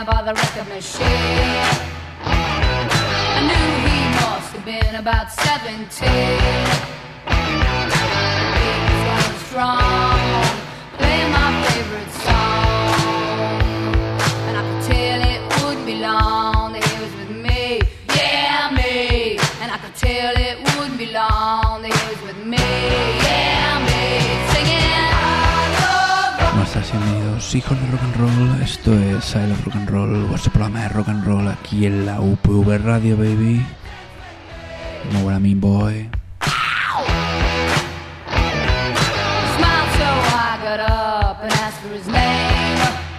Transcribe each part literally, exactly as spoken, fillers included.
there by the record machine. I knew he must have been about seventeen. He was going strong, playing my favorite song, and I could tell it wouldn't be long that he was with me, yeah me. And I could tell it wouldn't be long that he was with me, yeah me. Singing I love rock. ¿Cómo estás? Bienvenidos, hijos de rock and roll. Esto es I Love Rock and Roll, vuestro programa de rock and roll aquí en la U P V Radio, baby. You know what I mean, boy. Smiled so I got up and asked for his name.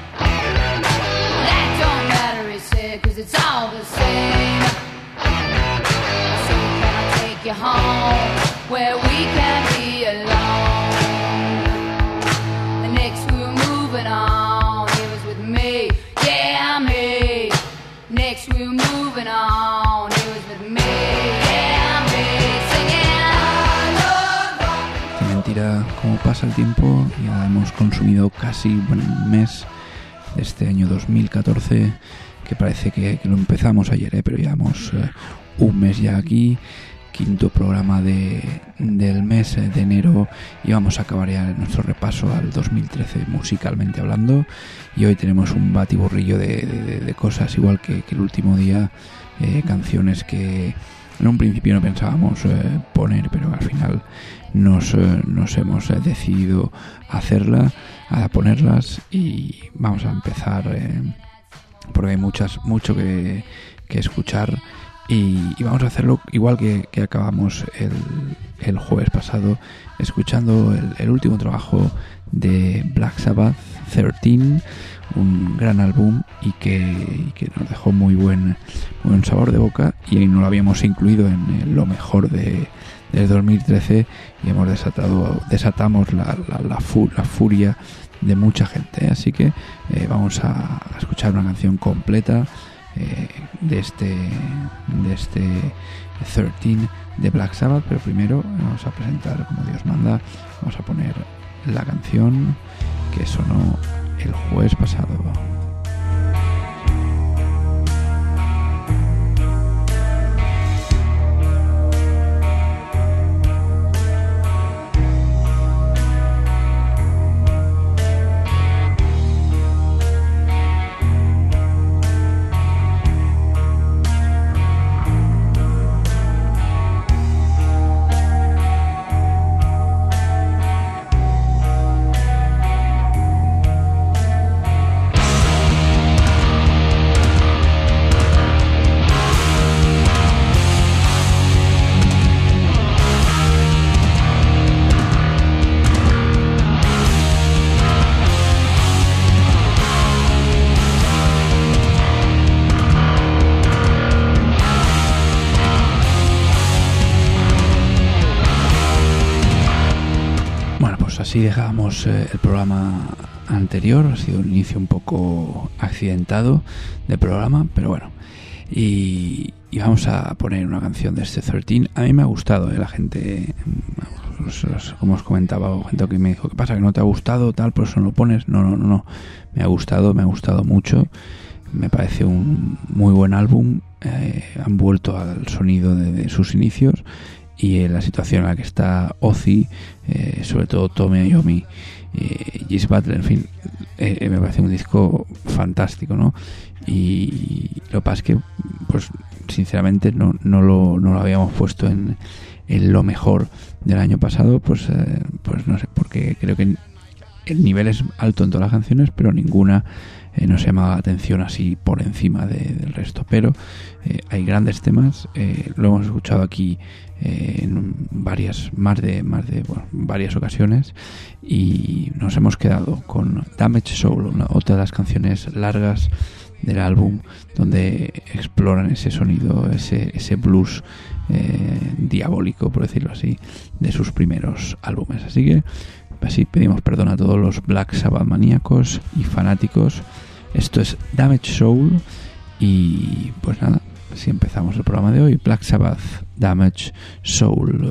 That don't matter, he said, cause it's all the same. So can I take you home where we can be alone? The next we were moving on, he was with me, yeah me. Next we were moving on, he was with me, yeah me. Singing I love rock. Qué mentira, cómo pasa el tiempo. Ya hemos consumido casi bueno, un mes de este año dos mil catorce, que parece que, que lo empezamos ayer, ¿eh? Pero llevamos eh, un mes ya aquí. Quinto programa de, del mes de enero y vamos a acabar ya nuestro repaso al dos mil trece musicalmente hablando, y hoy tenemos un batiburrillo de, de, de cosas igual que, que el último día, eh, canciones que en un principio no pensábamos eh, poner, pero al final nos, eh, nos hemos eh, decidido a hacerla, a ponerlas, y vamos a empezar eh, porque hay muchas mucho que, que escuchar. Y, y vamos a hacerlo igual que, que acabamos el, el jueves pasado, escuchando el, el último trabajo de Black Sabbath, trece, un gran álbum y que, y que nos dejó muy buen, muy buen sabor de boca, y no lo habíamos incluido en lo mejor de, de dos mil trece, y hemos desatado desatamos la, la, la, fu, la furia de mucha gente. Así que eh, vamos a, a escuchar una canción completa Eh, de este de este trece de Black Sabbath, pero primero vamos a presentar como Dios manda. Vamos a poner la canción que sonó el jueves pasado. Así dejábamos eh, el programa anterior. Ha sido un inicio un poco accidentado del programa, pero bueno. Y, y vamos a poner una canción de este trece. A mí me ha gustado, eh, la gente, como os comentaba, gente que me dijo, ¿qué pasa? ¿Que no te ha gustado? Tal, por eso no lo pones. No, no, no, no. Me ha gustado, me ha gustado mucho. Me parece un muy buen álbum. Eh, han vuelto al sonido de, de sus inicios. Y en la situación en la que está Ozzy, eh, sobre todo Tony Iommi, eh, Geezer Butler, en fin, eh, me parece un disco fantástico, ¿no? Y lo que pasa es que, pues, sinceramente, no, no, lo, no lo habíamos puesto en, en lo mejor del año pasado, pues, eh, pues no sé, porque creo que el nivel es alto en todas las canciones, pero ninguna eh, nos llama la atención así por encima de, del resto. Pero eh, hay grandes temas, eh, lo hemos escuchado aquí eh, en varias, más de, más de bueno, varias ocasiones, y nos hemos quedado con Damaged Soul, una, otra de las canciones largas del álbum, donde exploran ese sonido, ese, ese blues eh, diabólico, por decirlo así, de sus primeros álbumes. Así que así pedimos perdón a todos los Black Sabbath maníacos y fanáticos. Esto es Damaged Soul, y pues nada, así empezamos el programa de hoy. Black Sabbath, Damaged Soul.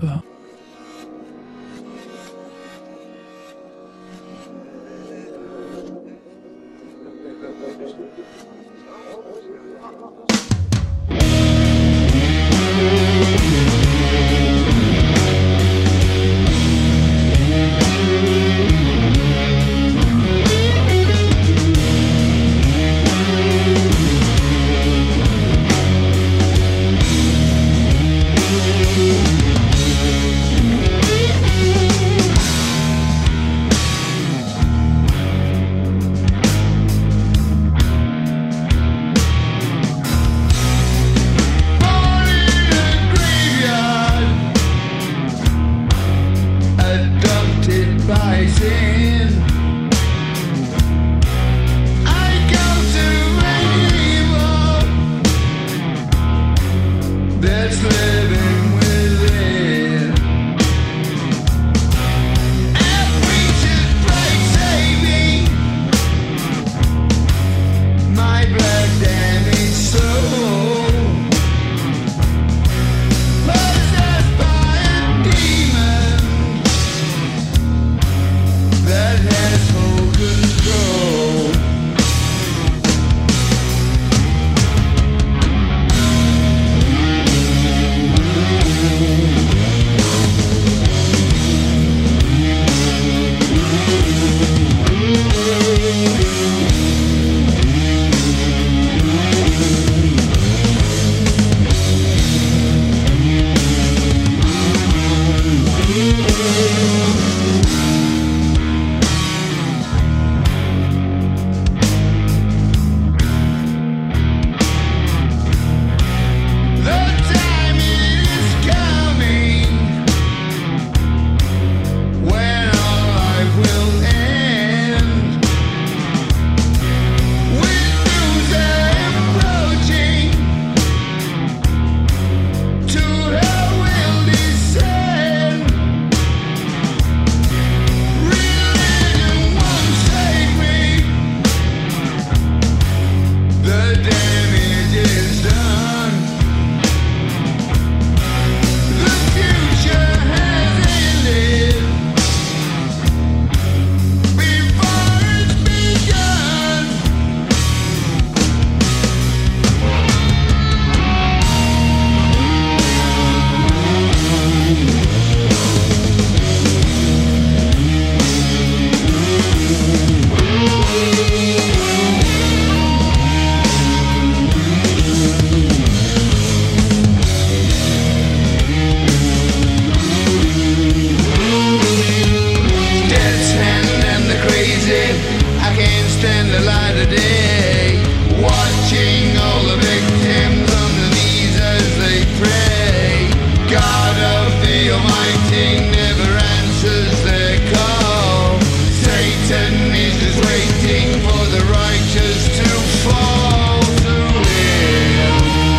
the light of day, watching all the victims on their knees as they pray. God of the Almighty never answers their call. Satan is just waiting for the righteous to fall to him.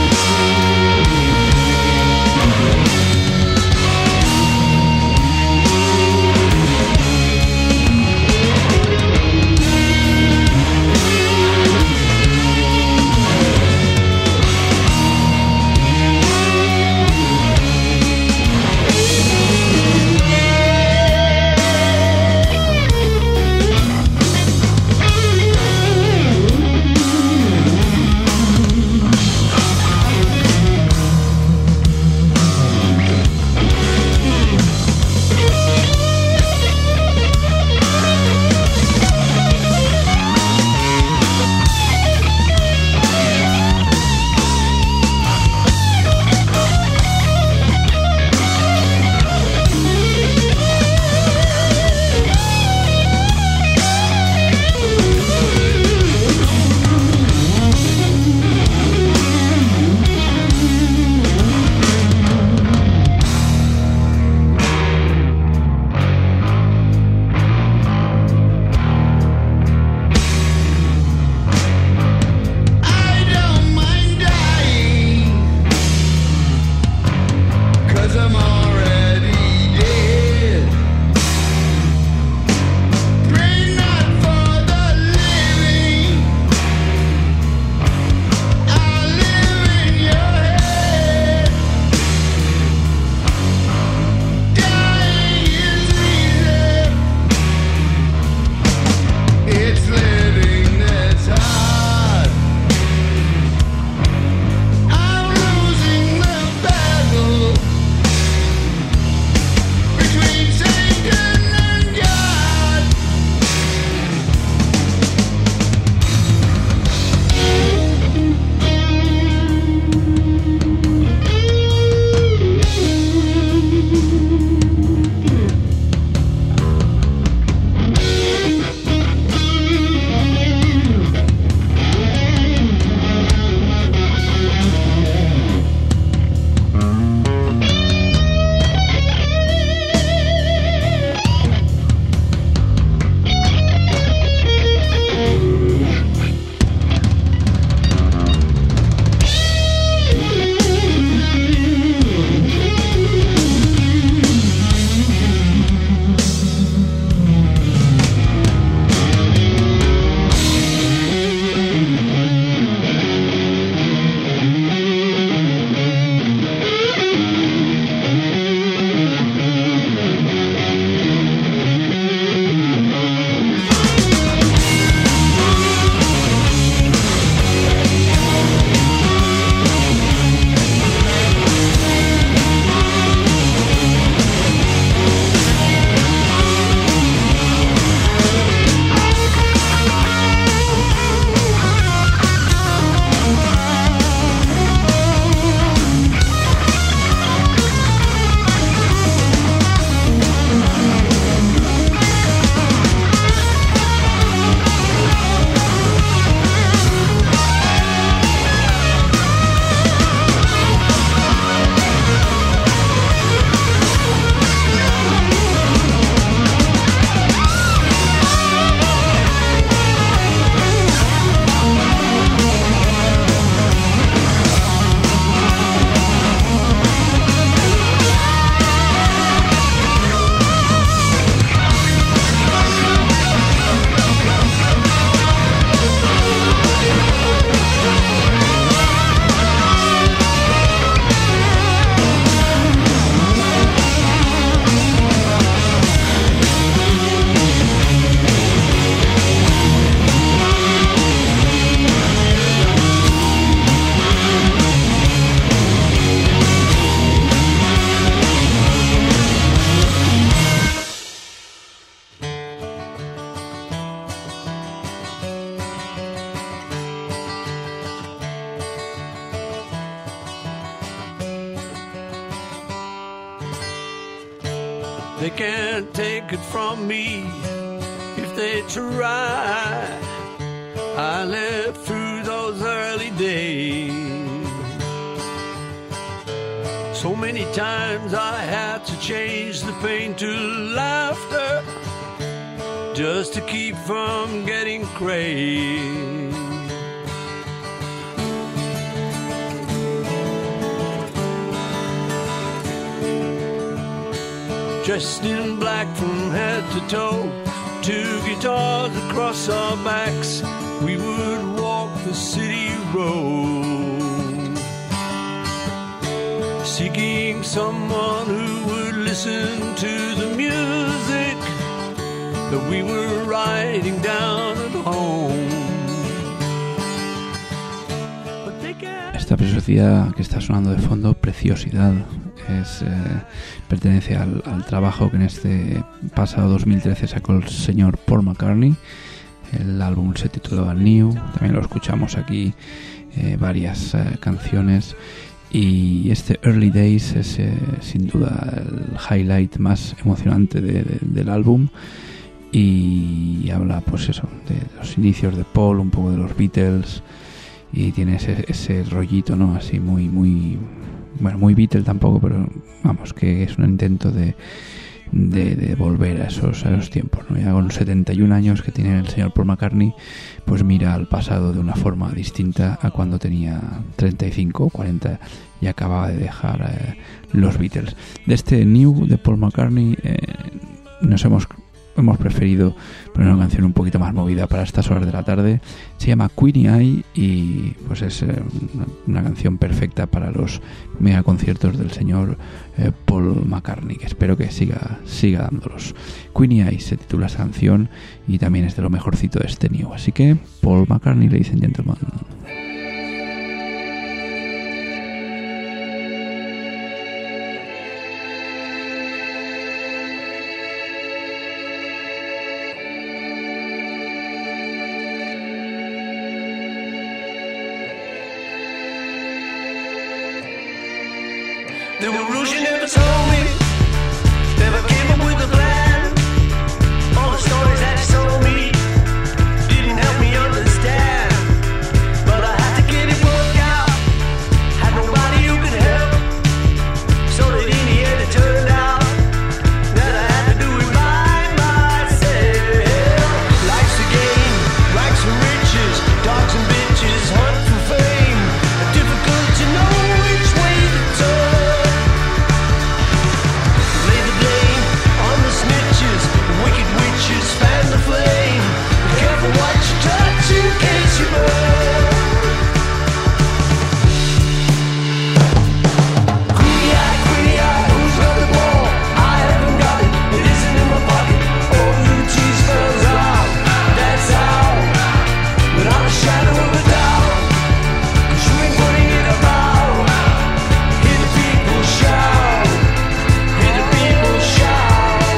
They can't take it from me if they try. I lived through those early days. So many times I had to change the pain to laughter just to keep from getting crazed. Dressed in black from head to toe, two guitars across our backs, we would walk the city road, seeking someone who would listen to the music that we were writing down at home. Esta preciosidad que está sonando de fondo, Preciosidad, es, eh, pertenece al, al trabajo que en este pasado dos mil trece sacó el señor Paul McCartney. El álbum se titulaba New, también lo escuchamos aquí, eh, varias eh, canciones, y este Early Days es eh, sin duda el highlight más emocionante de, de, del álbum, y habla pues eso, de los inicios de Paul, un poco de los Beatles, y tiene ese, ese rollito, ¿no? Así muy, muy, bueno, muy Beatle tampoco, pero vamos, que es un intento de, de, de volver a esos, a esos tiempos, ¿no? Ya con setenta y un años que tiene el señor Paul McCartney, pues mira al pasado de una forma distinta a cuando tenía treinta y cinco o cuarenta y acababa de dejar eh, los Beatles. De este New de Paul McCartney eh, nos hemos hemos preferido poner una canción un poquito más movida para estas horas de la tarde. Se llama Queenie Eye y pues es eh, una, una canción perfecta para los mega conciertos del señor eh, Paul McCartney, que espero que siga siga dándolos. Queenie Eye se titula esa canción y también es de lo mejorcito de este New. Así que Paul McCartney, ladies and gentlemen. There were rules you never told me, never came up with a plan. All the stories that you told me didn't help me understand. But I had to get it worked out, had nobody who could help. So that in the end it turned out that I had to do it by myself. Life's a game, rags and riches, dogs and bitches, hunt for fame. Difficult to know which way to turn. Wicked witches fan the flame. Be careful what you touch in case you burn. Queenie eye, queenie eye, who's got the ball? I haven't got it, it isn't in my pocket. All the cheese falls out, that's how. Without a shadow of a doubt, 'cause you ain't putting it about. Hear the people shout, hear the people shout.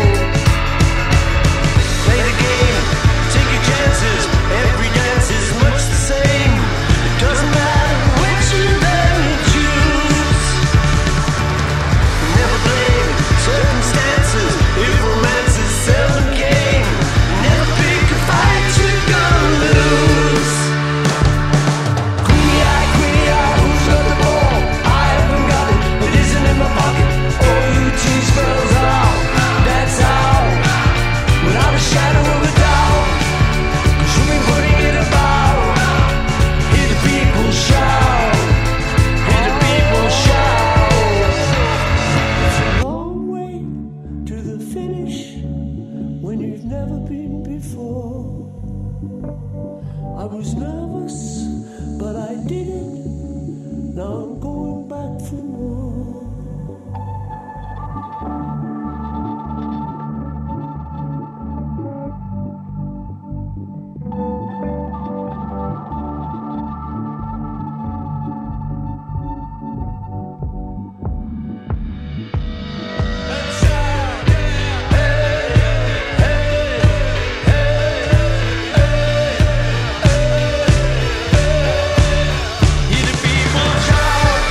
Every dance is much the same. It doesn't matter which of them you choose. Never blame circumstances if romances seldom came. Never pick a fight you're gonna lose. Queenie eye, queenie eye, who's got the ball? I haven't got it, it isn't in my pocket. All you cheese spells out, that's how. Without a shadow of a doubt. Putting it about, hear the people shout, hear the people shout. It's a long way to the finish when you've never been before. I was nervous, but I did it. Now I'm going back for more. Hear the people shout.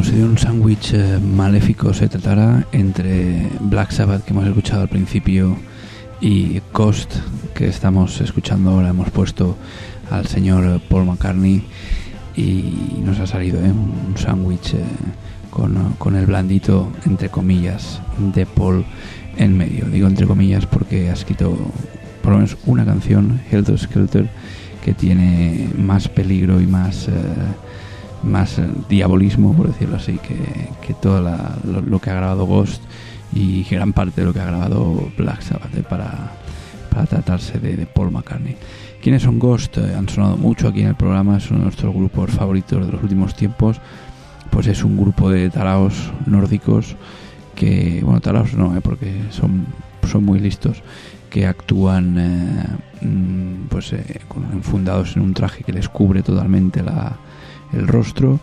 si de un sándwich eh, maléfico se tratara entre Black Sabbath, que hemos escuchado al principio, y Ghost, que estamos escuchando ahora. Hemos puesto al señor Paul McCartney y nos ha salido ¿eh? un sándwich eh, con, con el blandito, entre comillas, de Paul en medio. Digo entre comillas porque ha escrito por lo menos una canción, Helter Skelter, que tiene más peligro y más... Eh, más eh, diabolismo, por decirlo así, que, que todo la, lo, lo que ha grabado Ghost y gran parte de lo que ha grabado Black Sabbath eh, para, para tratarse de, de Paul McCartney. ¿Quiénes son Ghost? Eh, han sonado mucho aquí en el programa, es uno de nuestros grupos favoritos de los últimos tiempos. Pues es un grupo de taraos nórdicos que, bueno, taraos no, eh, porque son, son muy listos, que actúan eh, pues eh, con, fundados en un traje que les cubre totalmente la el rostro,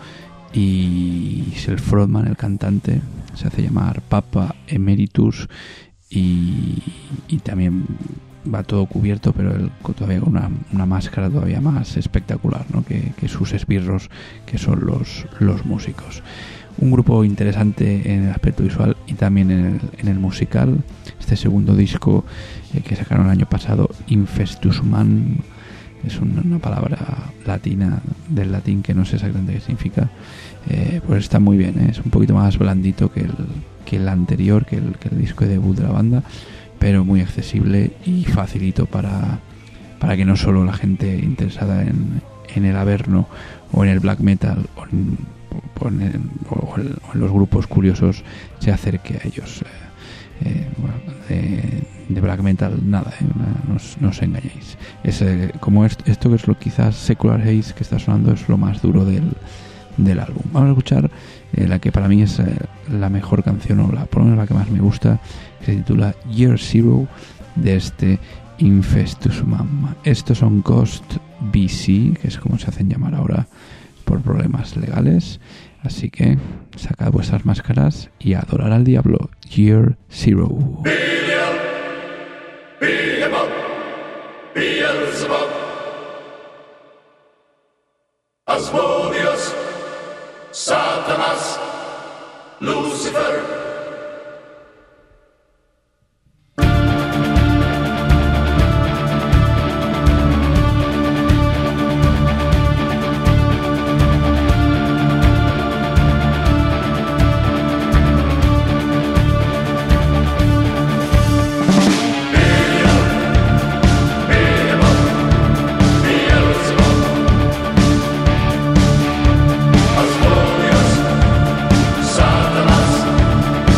y el frontman, el cantante, se hace llamar Papa Emeritus, y, y también va todo cubierto, pero él todavía con una, una máscara todavía más espectacular, ¿no? que, que sus esbirros, que son los, los músicos. Un grupo interesante en el aspecto visual y también en el, en el musical. Este segundo disco eh, que sacaron el año pasado, Infestus Man, es una, una palabra latina, del latín, que no sé exactamente qué significa, eh, pues está muy bien, ¿eh? Es un poquito más blandito que el, que el anterior, que el, que el disco de debut de la banda, pero muy accesible y facilito para, para que no solo la gente interesada en, en el averno o en el black metal o en, o en, el, o en, o en los grupos curiosos se acerque a ellos. Eh, Eh, bueno, de, de black metal nada, eh, no, os, no os engañéis. Es, eh, como esto, esto que es lo quizás Secular Haze que está sonando, es lo más duro del, del álbum. Vamos a escuchar eh, la que para mí es eh, la mejor canción, o la, por lo menos la que más me gusta, que se titula Year Zero, de este Infestus Man. Estos son Ghost B C, que es como se hacen llamar ahora por problemas legales. Así que sacad vuestras máscaras y a adorar al diablo. Year Zero. Belial, Behemoth, Beelzebub, Asmodeus, Satanas, Lucifer. Asmodeus, Satanas,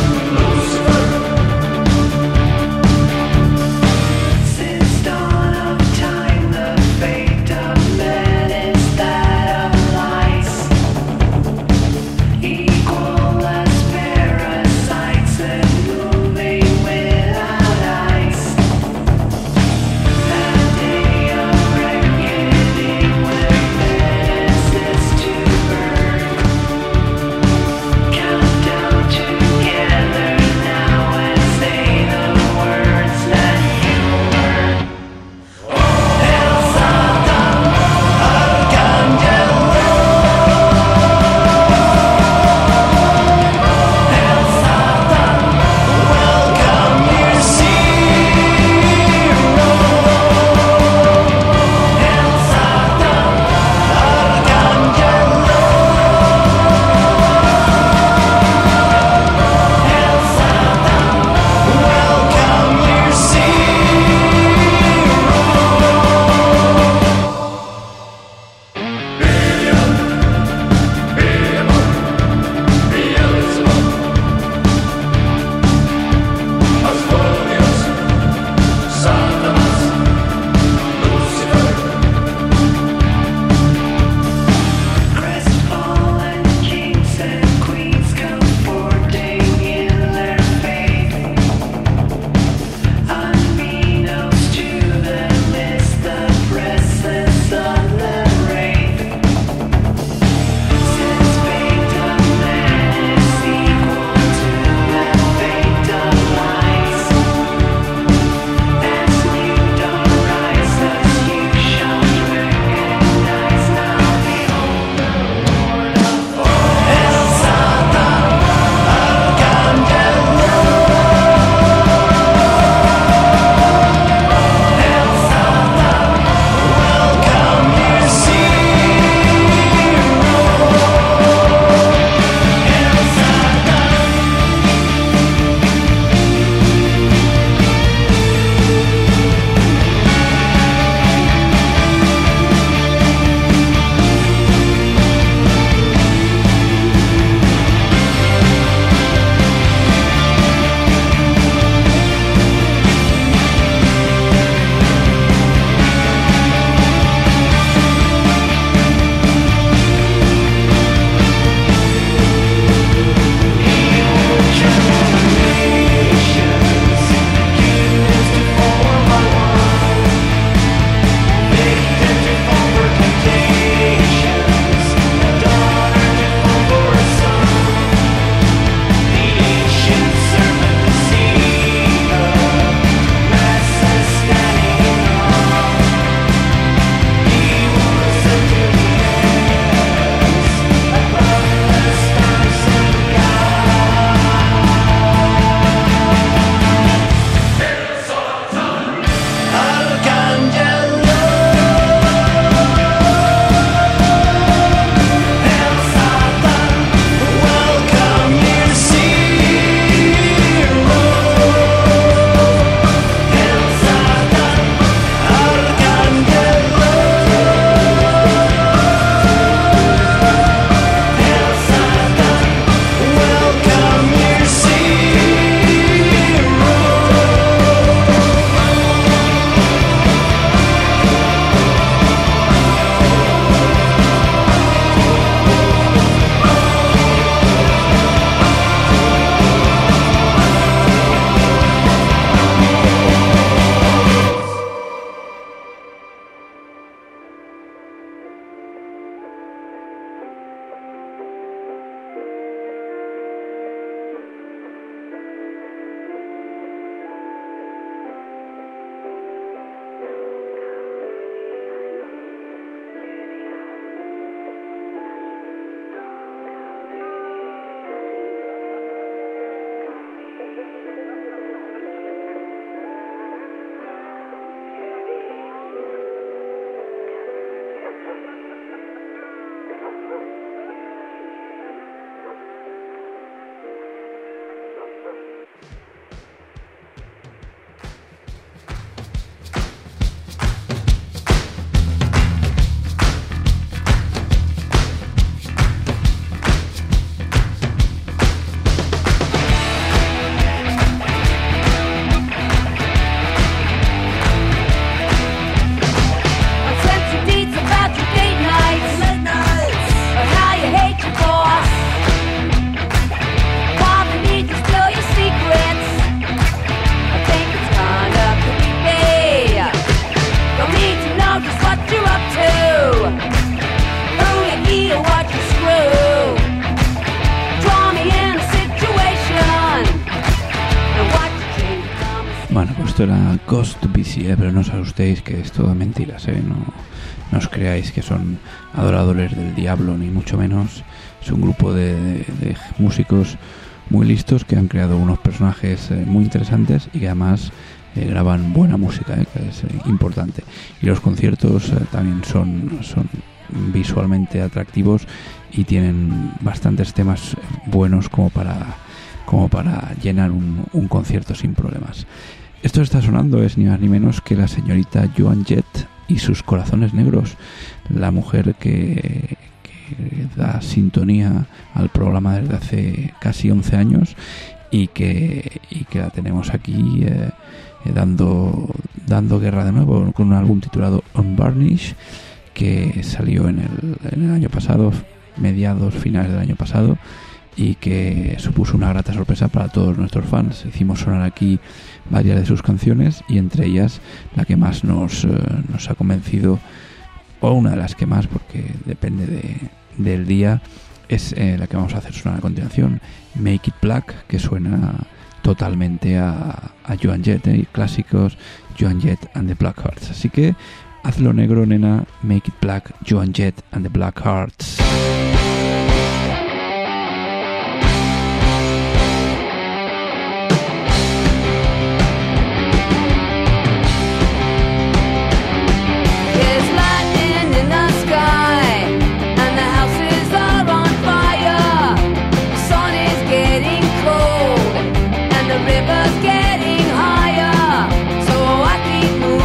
Bueno, pues esto era Ghost B C, ¿eh? Pero no os asustéis, que es todo mentiras, ¿eh? No, no os creáis que son adoradores del diablo, ni mucho menos. Es un grupo de, de, de músicos muy listos que han creado unos personajes eh, muy interesantes y que además eh, graban buena música, ¿eh? Que es eh, importante. Y los conciertos eh, también son, son visualmente atractivos y tienen bastantes temas buenos como para, como para llenar un, un concierto sin problemas. Esto que está sonando es ni más ni menos que la señorita Joan Jett y sus Corazones Negros, la mujer que, que da sintonía al programa desde hace casi once años y que, y que la tenemos aquí eh, eh, dando, dando guerra de nuevo con un álbum titulado Unvarnished, que salió en el, en el año pasado, mediados, finales del año pasado, y que supuso una grata sorpresa para todos nuestros fans. Hicimos sonar aquí varias de sus canciones y entre ellas la que más nos, eh, nos ha convencido, o una de las que más, porque depende de, del día, es eh, la que vamos a hacer sonar a continuación, Make It Black, que suena totalmente a, a Joan Jett, ¿eh? Clásicos Joan Jett and the Blackhearts. Así que hazlo negro, nena, Make It Black, Joan Jett and the Blackhearts.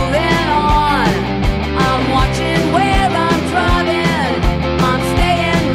Where I'm driving, I'm staying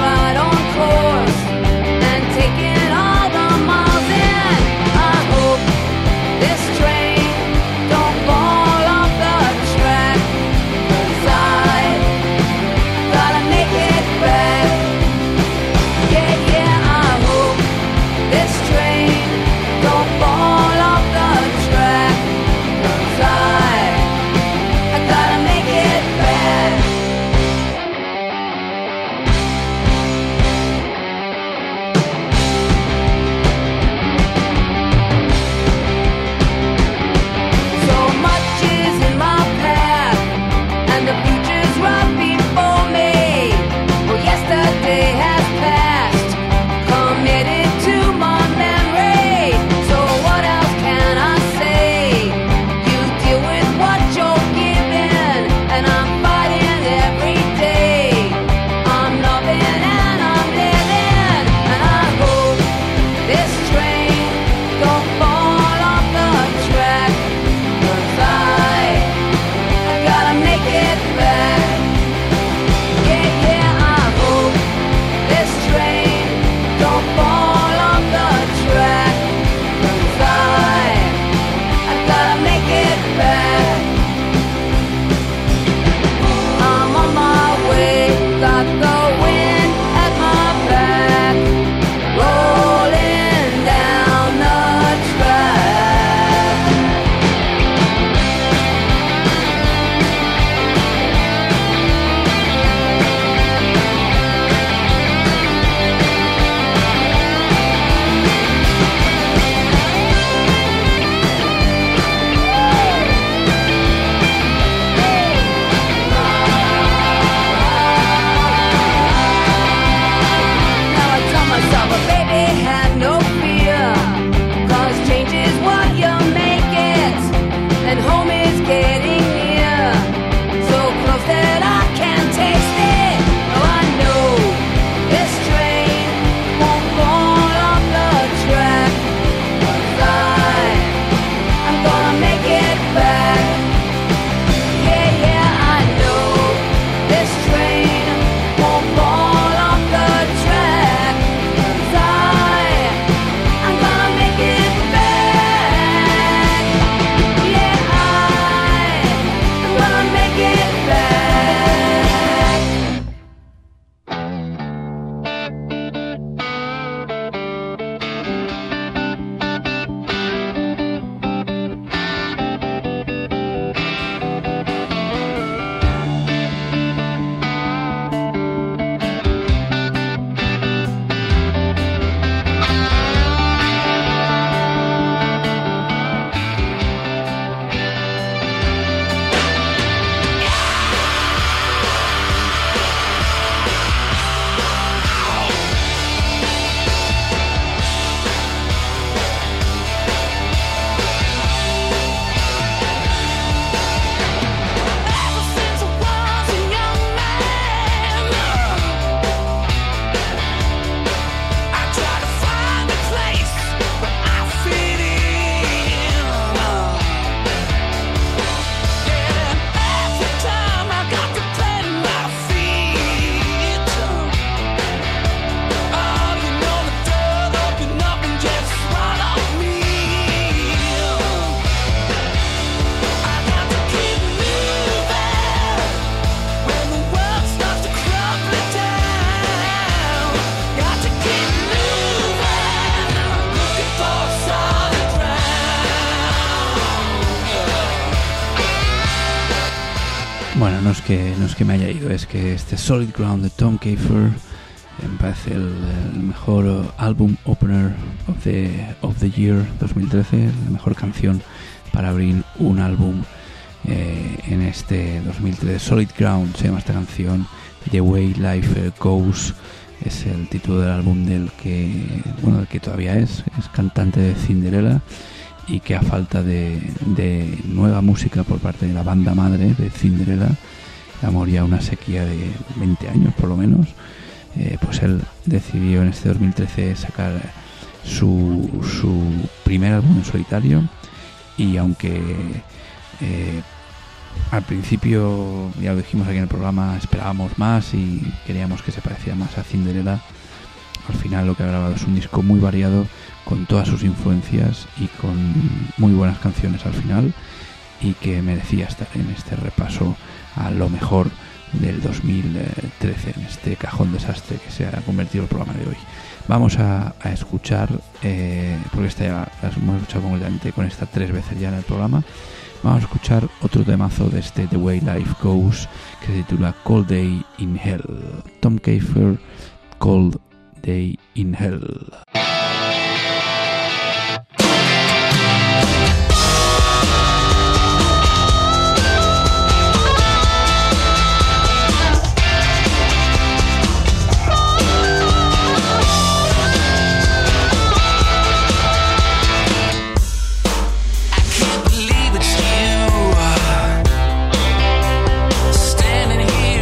Bueno, no es que no es que me haya ido, es que este Solid Ground de Tom Keifer me parece el, el mejor álbum opener of the, of the year dos mil trece, la mejor canción para abrir un álbum eh, en este dos mil trece. Solid Ground se llama esta canción, The Way Life Goes es el título del álbum del que, bueno, del que todavía es, es cantante de Cinderella, y que a falta de, de nueva música por parte de la banda madre de Cinderella, la moría una sequía de veinte años por lo menos, eh, pues él decidió en este dos mil trece sacar su, su primer álbum en solitario, y aunque eh, al principio, ya lo dijimos aquí en el programa, esperábamos más y queríamos que se pareciera más a Cinderella, al final lo que ha grabado es un disco muy variado, con todas sus influencias y con muy buenas canciones al final, y que merecía estar en este repaso a lo mejor del dos mil trece, en este cajón desastre que se ha convertido el programa de hoy. Vamos a, a escuchar, eh, porque esta ya la hemos escuchado completamente con esta tres veces ya en el programa, vamos a escuchar otro temazo de este The Way Life Goes, que se titula Cold Day in Hell. Tom Keifer, Cold Day in Hell.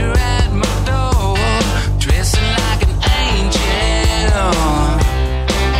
Dressing like an angel,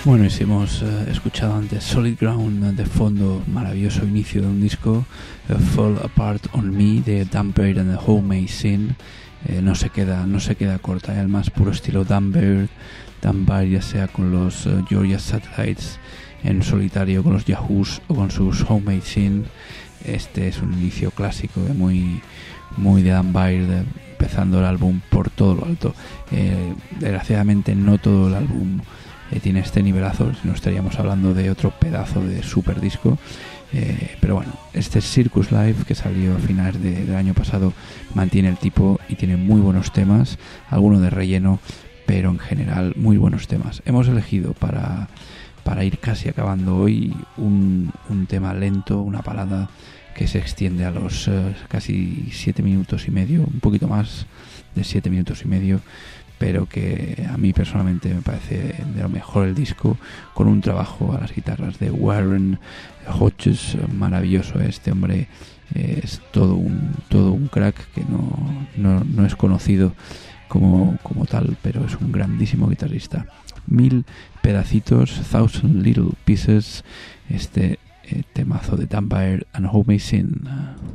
Bueno, y hemos uh, escuchado antes Solid Ground de fondo, maravilloso inicio de un disco, uh, Fall Apart on Me de Dan Baird and the Homemade Sin. Eh, no se queda no se queda corta, ¿eh? El más puro estilo Dan Baird, Dan Baird, ya sea con los uh, Georgia Satellites en solitario, con los Yahoos o con sus Homemade Sin. Este es un inicio clásico, eh, muy muy de Dan Baird, eh, empezando el álbum por todo lo alto. Eh, desgraciadamente no todo el álbum Eh, tiene este nivelazo, si no estaríamos hablando de otro pedazo de super disco, eh, pero bueno, este Circus Live que salió a finales de, del año pasado mantiene el tipo y tiene muy buenos temas, algunos de relleno, pero en general muy buenos temas. Hemos elegido para, para ir casi acabando hoy un, un tema lento, una balada que se extiende a los uh, casi siete minutos y medio, un poquito más de siete minutos y medio, pero que a mí personalmente me parece de lo mejor el disco, con un trabajo a las guitarras de Warren Hodges maravilloso. Este hombre es todo un todo un crack que no, no, no es conocido como, como tal, pero es un grandísimo guitarrista. Mil pedacitos, Thousand Little Pieces, este eh, temazo de Dan Baird and Homemade Sin.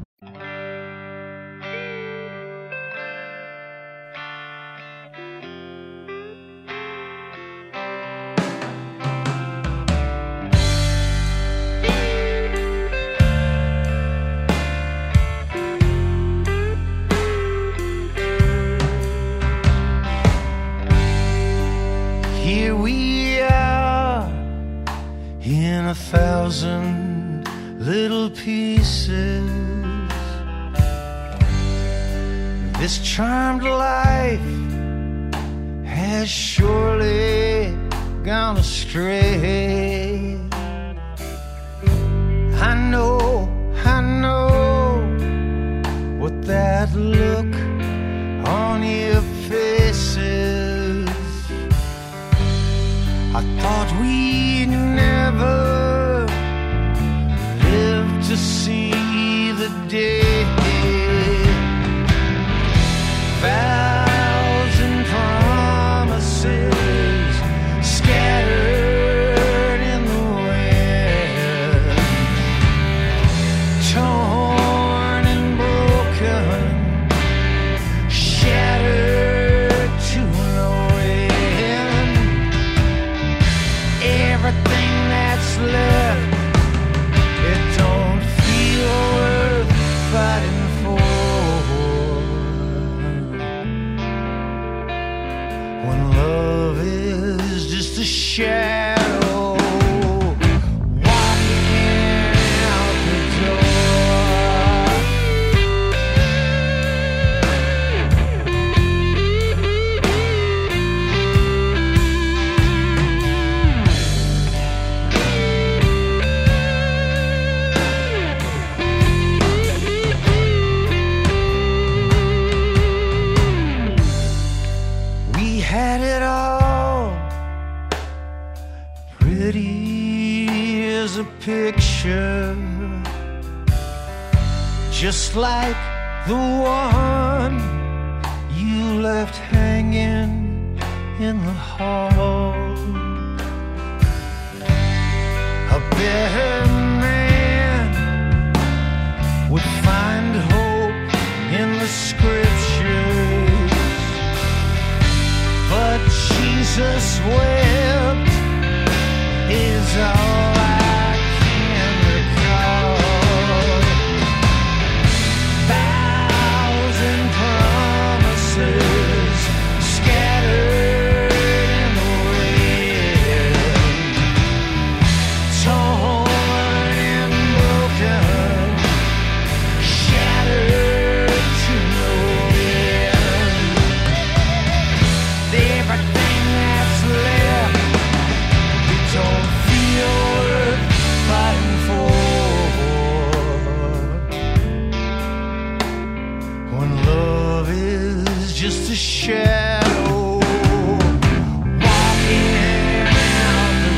A thousand little pieces, this charmed life has surely gone astray. I know, I know what that look on your faces. I thought we'd never to see the day. Vows and promises scattered in the wind, torn and broken, shattered to no end. Everything that's left, it don't worth fighting for. When love is just a shadow walking out the had it all, pretty as a picture, just like the one you left hanging in the hall. A better man would find hope in the scriptures, but Jesus wept is all I can recall. Thousand promises scattered in the wind, torn and broken, shattered to no end. Everything that's left, it don't feel worth fighting for. When love is just a shadow walking out the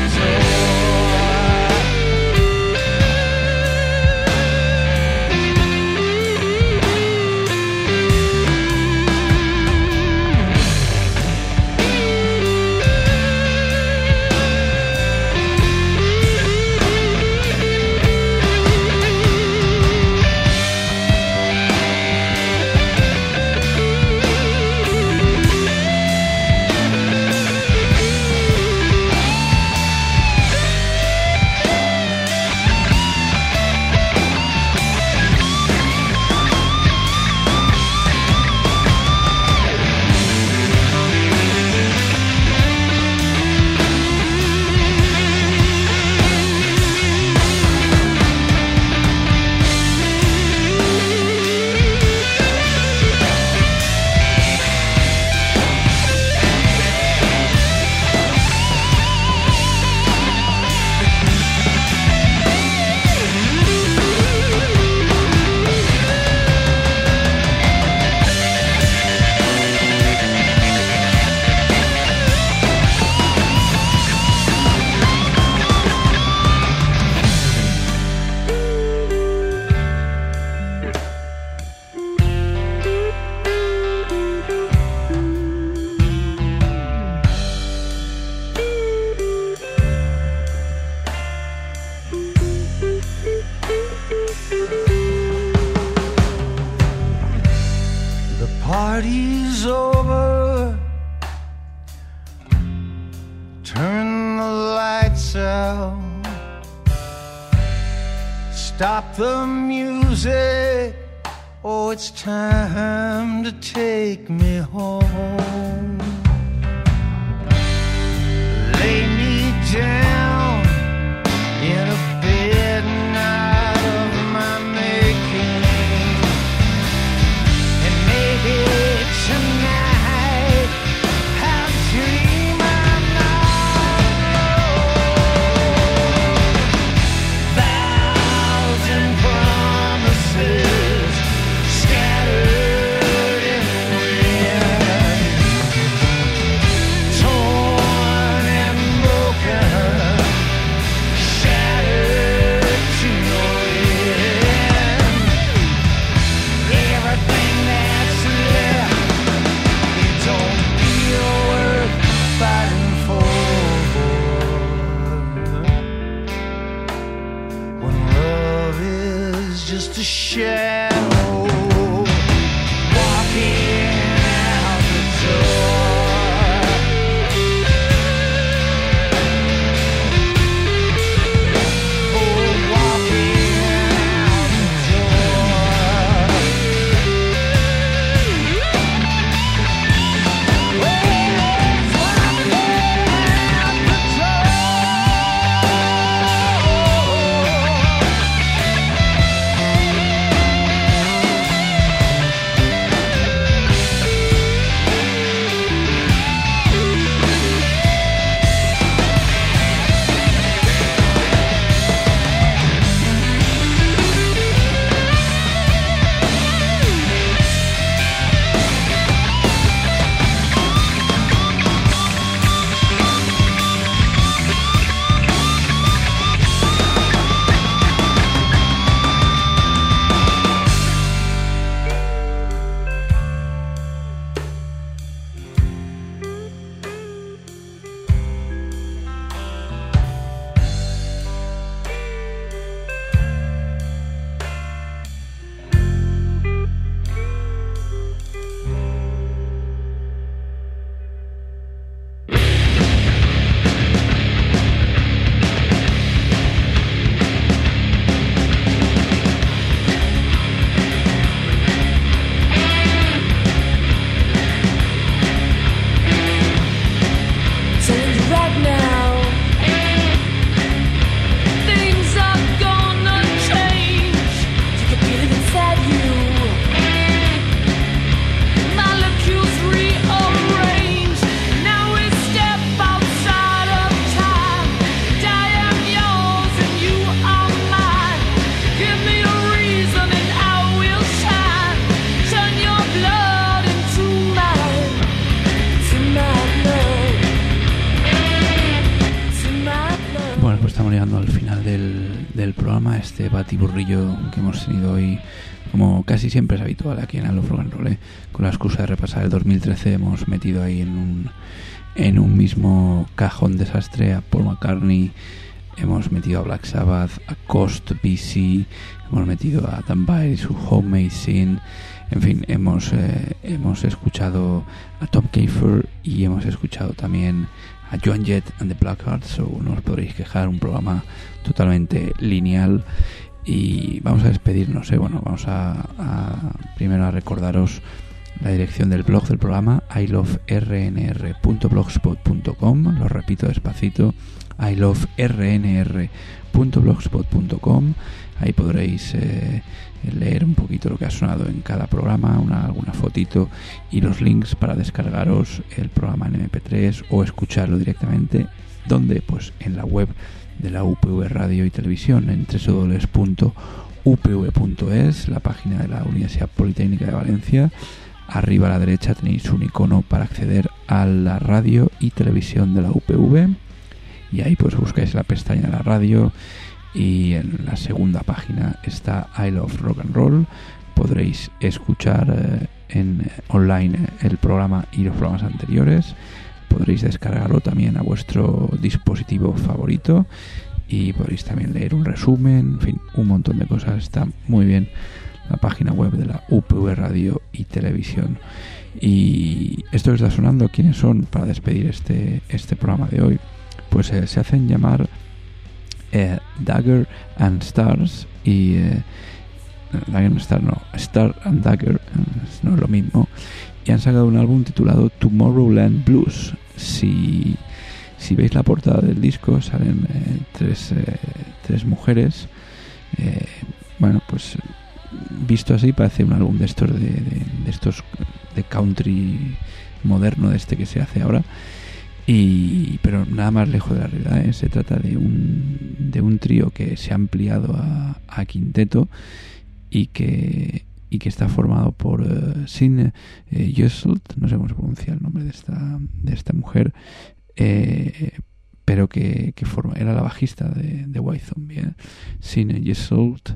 party's over. Turn the lights out. Stop the music. Oh, it's time to take me home. Lay me down in a bed not of my making, and maybe tonight I'll dream I'm not alone. Thousand promises scattered in the wind, torn and broken, shattered to no end. Everything that's left, it don't feel worth fighting for. When love is just a shadow walking out the door. Oh, walking out the door. Oh, walking out the door. Telling you right now, things are gonna change. You can feel it inside you. Molecules rearrange. Now we step outside of time. I am yours and you are mine. Give me a reason and I will shine. Turn your blood into mine, to my blood. Bueno, pues estamos llegando al final del, del programa, este batiburrillo que hemos tenido hoy, como casi siempre es habitual aquí en I Love Rock and Roll, ¿eh? Con la excusa de repasar el dos mil trece hemos metido ahí en un, en un mismo cajón desastre a Paul McCartney, hemos metido a Black Sabbath, a Cost B C, hemos metido a Dan Bailey, su Homemade Sin, en fin, hemos, eh, hemos escuchado a Tom Keifer y hemos escuchado también a Joan Jett and the Blackhearts, o no os podréis quejar, un programa totalmente lineal. Y vamos a despedirnos, ¿eh? Bueno, vamos a, a primero a recordaros la dirección del blog del programa, i love r n r punto blogspot punto com, lo repito despacito, i love r n r punto blogspot punto com. Ahí podréis eh, leer un poquito lo que ha sonado en cada programa, una, alguna fotito y los links para descargaros el programa en eme pe tres o escucharlo directamente. ¿Dónde? Pues en la web de la U P V Radio y Televisión, en doble u doble u doble u punto u p v punto es, la página de la Universidad Politécnica de Valencia. Arriba a la derecha tenéis un icono para acceder a la radio y televisión de la U P V, y ahí pues buscáis la pestaña de la radio y en la segunda página está I Love Rock and Roll. Podréis escuchar eh, en eh, online el programa y los programas anteriores. Podréis descargarlo también a vuestro dispositivo favorito y podréis también leer un resumen, en fin, un montón de cosas. Está muy bien la página web de la U P V Radio y Televisión. Y esto que está sonando, ¿quiénes son para despedir este, este programa de hoy? Pues eh, se hacen llamar eh, Dagger and Stars y eh, Dagger and Stars no, Star and Dagger eh, no es lo mismo, y han sacado un álbum titulado Tomorrowland Blues. Si, si veis la portada del disco salen eh, tres, eh, tres mujeres, eh, bueno, pues visto así parece un álbum de estos de, de, de estos de country moderno, de este que se hace ahora, y pero nada más lejos de la realidad, ¿eh? Se trata de un de un trío que se ha ampliado a, a quinteto y que y que está formado por uh, Signe eh, Jesselt, no sé cómo se pronuncia el nombre de esta de esta mujer, eh, pero que, que forma, era la bajista de, de White Zombie, ¿eh? Signe Jesselt,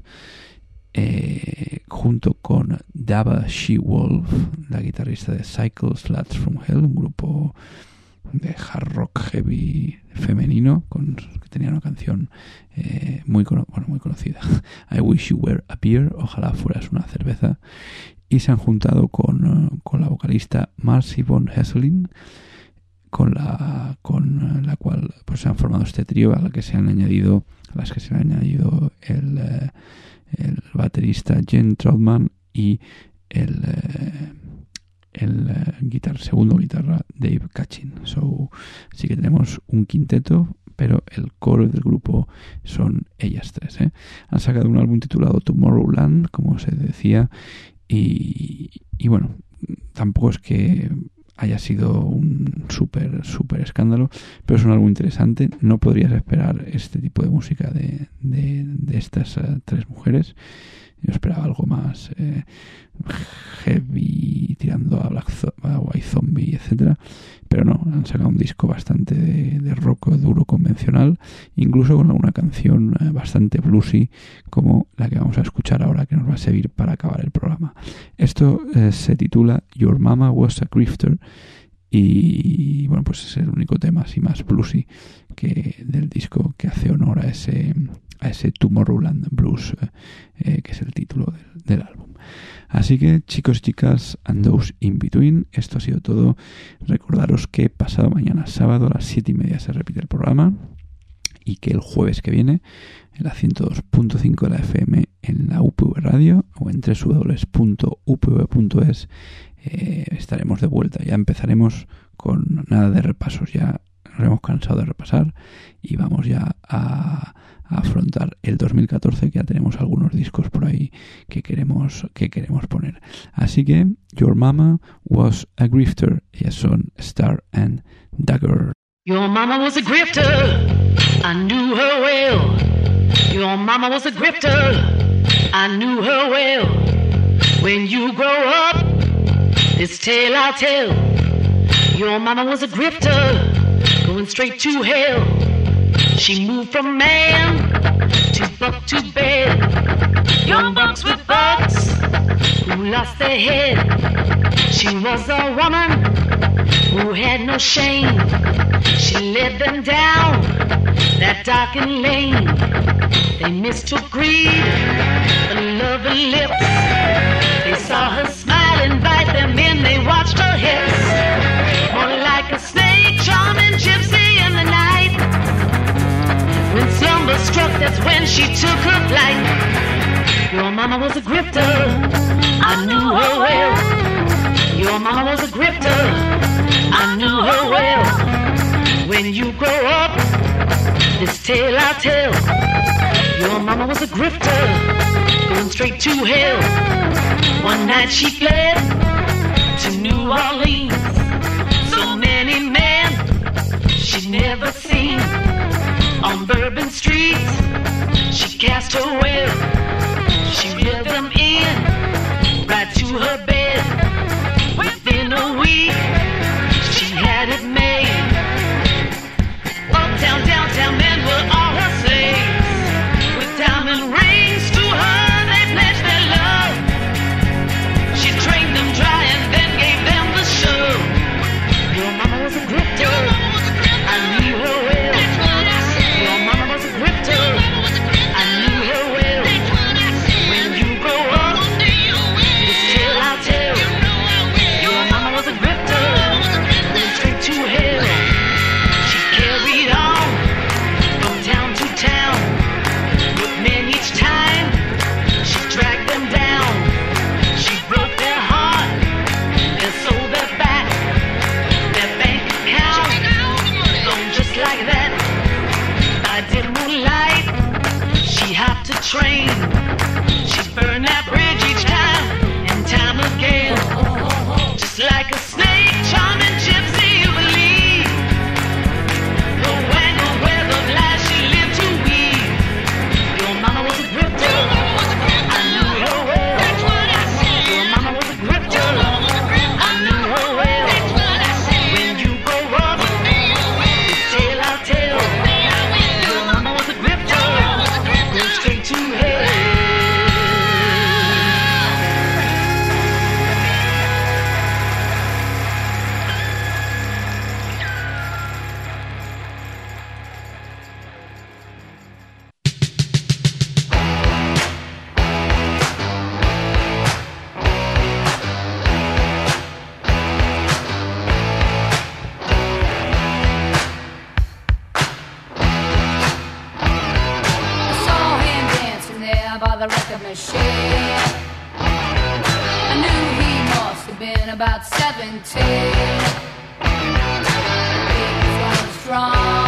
Eh, junto con Dava She-Wolf, la guitarrista de Cycle Sluts from Hell, un grupo de hard rock heavy femenino con, que tenía una canción eh, muy, bueno, muy conocida, I Wish You Were a Beer, ojalá fueras una cerveza, y se han juntado con, con la vocalista Marcy von Hesselin, con la con la cual pues se han formado este trío, a la que se han añadido a las que se han añadido el eh, el baterista Jen Troutman y el eh, el eh, guitar, segundo guitarra Dave Kachin. So, sí que tenemos un quinteto, pero el core del grupo son ellas tres, ¿eh? Han sacado un álbum titulado Tomorrowland, como se decía, y, y bueno, tampoco es que haya sido un súper, súper escándalo, pero es un álbum interesante. No podrías esperar este tipo de música de, de, de estas uh, tres mujeres. Yo esperaba algo más eh, heavy, tirando a, Black Zo- a White Zombie, etcétera. Pero no, han sacado un disco bastante de, de rock duro convencional, incluso con alguna canción eh, bastante bluesy, como la que vamos a escuchar ahora, que nos va a servir para acabar el programa. Esto eh, se titula Your Mama Was a Grifter, y bueno, pues es el único tema así más bluesy que del disco, que hace honor a ese a ese Tomorrowland Blues, eh, que es el título del, del álbum. Así que, chicos y chicas, and those in between, esto ha sido todo. Recordaros que pasado mañana sábado a las siete y media se repite el programa, y que el jueves que viene en la ciento dos punto cinco de la F M en la U P V Radio o en doble u doble u doble u punto u p v punto es eh, estaremos de vuelta. Ya empezaremos con nada de repasos, ya nos hemos cansado de repasar y vamos ya a, a afrontar el dos mil catorce, que ya tenemos algunos discos por ahí que queremos que queremos poner. Así que Your Mama Was a Grifter, ellas son Star and Dagger. Your mama was a grifter, I knew her well. Your mama was a grifter, I knew her well. When you grow up, this tale I'll tell. Your mama was a grifter, going straight to hell. She moved from man to buck to bed. Young bucks with bucks who lost their head. She was a woman who had no shame. She led them down that darkened lane. They mistook greed for love and lips. They saw her smile, invite them in. They watched her hips, more like a snake charming gypsy in the night. When slumber struck, that's when she took her flight. Your mama was a grifter, I knew her well. Your mama was a grifter, I knew her well. When you grow up, this tale I'll tell. Your mama was a grifter, going straight to hell. One night she fled to New Orleans. So many men she'd never seen. On Bourbon Street, she cast her web. She reeled them in, right to her bed. Within a week, she had it made. Uptown, downtown, men were all her slaves. With diamond rings to her, they pledged their love. She trained them dry and then gave them the show. Your mama was a grifter, I knew her well. Your mama was a grifter, I knew her well. When you grow up, about seventeen. Baby's running strong.